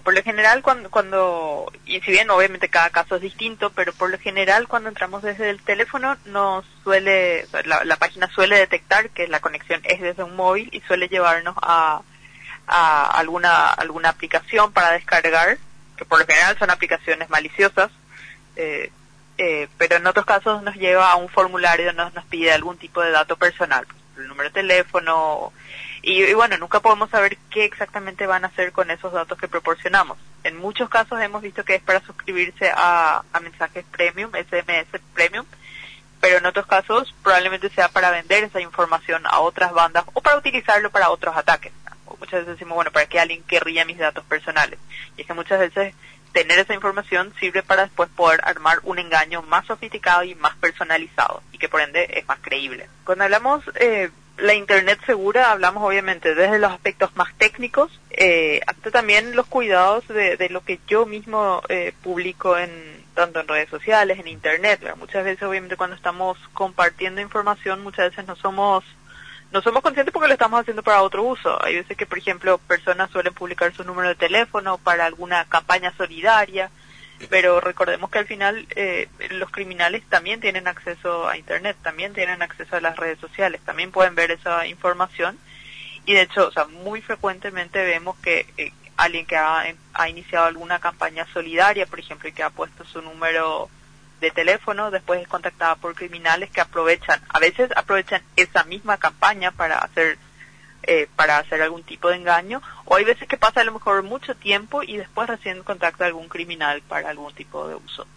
por lo general y si bien obviamente cada caso es distinto, pero por lo general cuando entramos desde el teléfono la página suele detectar que la conexión es desde un móvil y suele llevarnos a alguna aplicación para descargar, que por lo general son aplicaciones maliciosas, pero en otros casos nos lleva a un formulario, nos pide algún tipo de dato personal, el número de teléfono, y bueno, nunca podemos saber qué exactamente van a hacer con esos datos que proporcionamos. En muchos casos hemos visto que es para suscribirse a mensajes premium, SMS premium, pero en otros casos probablemente sea para vender esa información a otras bandas o para utilizarlo para otros ataques. Muchas veces decimos, bueno, ¿para qué alguien querría mis datos personales? Y es que muchas veces tener esa información sirve para después poder armar un engaño más sofisticado y más personalizado, y que por ende es más creíble. Cuando hablamos la Internet segura, hablamos obviamente desde los aspectos más técnicos, hasta también los cuidados de lo que yo mismo publico tanto en redes sociales, en Internet, ¿verdad? Muchas veces obviamente cuando estamos compartiendo información, muchas veces no somos conscientes porque lo estamos haciendo para otro uso. Hay veces que, por ejemplo, personas suelen publicar su número de teléfono para alguna campaña solidaria, pero recordemos que al final los criminales también tienen acceso a Internet, también tienen acceso a las redes sociales, también pueden ver esa información, y de hecho, muy frecuentemente vemos que alguien que ha iniciado alguna campaña solidaria, por ejemplo, y que ha puesto su número de teléfono, después es contactada por criminales que a veces aprovechan esa misma campaña para hacer algún tipo de engaño, o hay veces que pasa a lo mejor mucho tiempo y después recién contacta a algún criminal para algún tipo de uso.